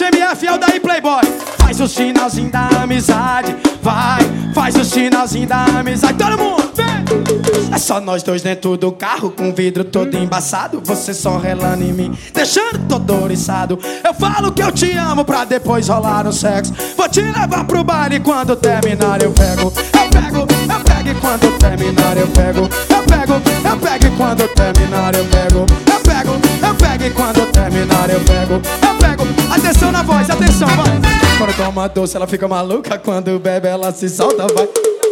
Márcio MF é o daí Playboy. Faz o sinalzinho da amizade, vai. Faz o sinalzinho da amizade. Todo mundo, vem. É só nós dois dentro do carro, com o vidro todo embaçado. Você só relando em mim, deixando todo oriçado. Eu falo que eu te amo pra depois rolar um sexo. Vou te levar pro baile, quando terminar eu pego. Eu pego e quando terminar eu pego. Eu pego e quando terminar eu pego. Eu pego e quando terminar eu pego. Eu pego, atenção na voz, atenção, vai. Quando toma doce ela fica maluca, quando bebe ela se solta, vai.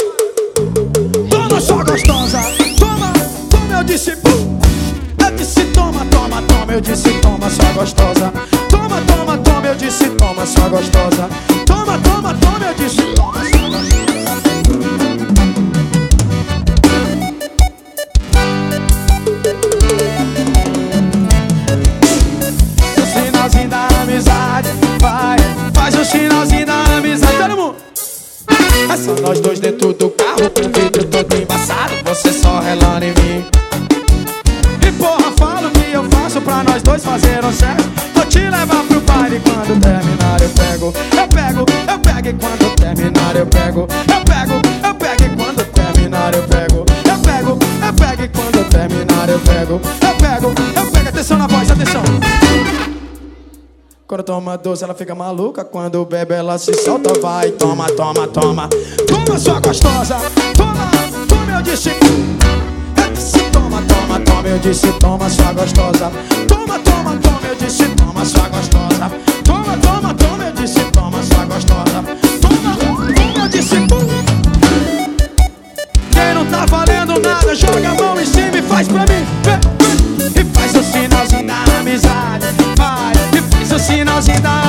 Toma só gostosa, toma, eu disse pum. Eu disse toma, eu disse toma só gostosa. Toma, eu disse toma só gostosa. Toma, eu disse toma só gostosa. O sinalzinho da amizade, vai. Faz o sinalzinho da amizade, todo mundo. É só nós dois dentro do carro, com o vidro todo embaçado. Você só relando em mim. E porra, fala o que eu faço pra nós dois fazer um sexo. Vou te levar pro baile, quando terminar eu pego. Eu pego e quando terminar eu pego. Eu pego e quando terminar eu pego. Eu pego e quando terminar eu pego. Eu pego, atenção na voz, atenção. Quando toma doce ela fica maluca, quando bebe ela se solta, vai. Toma, toma sua gostosa. Toma, eu disse. Eu disse toma, eu disse toma sua gostosa. Toma, eu disse toma sua gostosa. Toma, eu disse toma sua gostosa. Toma, eu disse pum. Quem não tá valendo nada, joga a mão em cima e faz pra mim. E faz o sinalzinho da amizade, vai. E faz o sinalzinho da